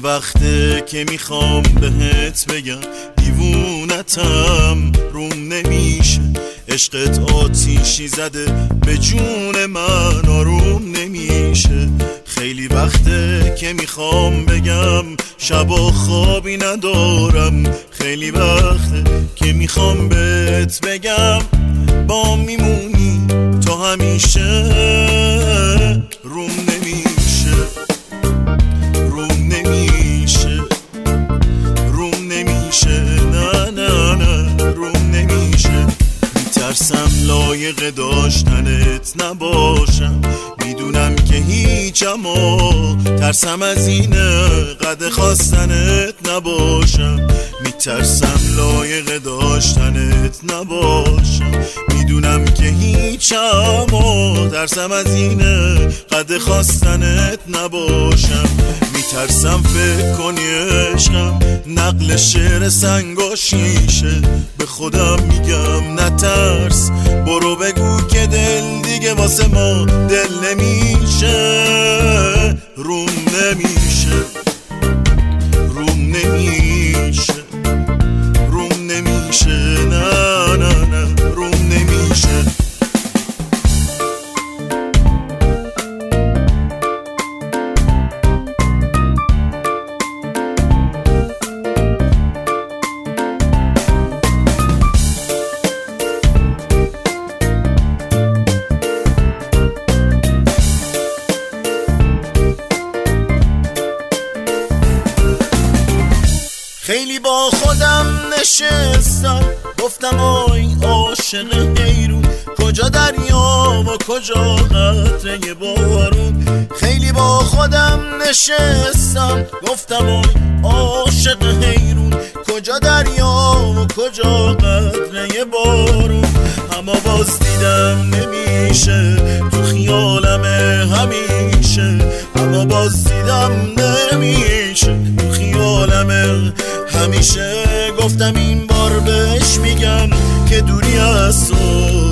وقته که میخوام بهت بگم دیوونتم روم نمیشه، عشقت آتیشی زده به جون من آروم نمیشه. خیلی وقته که میخوام بگم شبا خوابی ندارم، خیلی وقته که میخوام بهت بگم با میمونی تا همیشه. روم نمیشه، روم نمیشه، روم نمیشه، نه نه نه روم نمیشه. میترسم لایق داشتنت نباشم، میدونم که هیچم ترسم از اینه قد خواستنت نباشم. میترسم لایق داشتنت نباشم، میدونم که هیچم ترسم از اینه قد خواستنت نباشم. میترسم فکر کنی عشقم نقل شعر سنگ و شیشه، به خودم میگم نترس برو بگو که دل دیگه واسه ما دل نمیشه. روم نمیشه، روم نمیشه، روم نمیشه، نه نه نه روم نمیشه. خیلی با خودم نشستم گفتم آی عاشق حیرون، کجا دریا و کجا قطره بارون. خیلی با خودم نشستم گفتم آی عاشق حیرون، کجا دریا و کجا قطره بارون. اما باز دیدم نمیشه تو خیالم همیشه، اما باز دیدم نمیشه تو خیالم همیشه. گفتم این بار بهش میگم که دوری از تو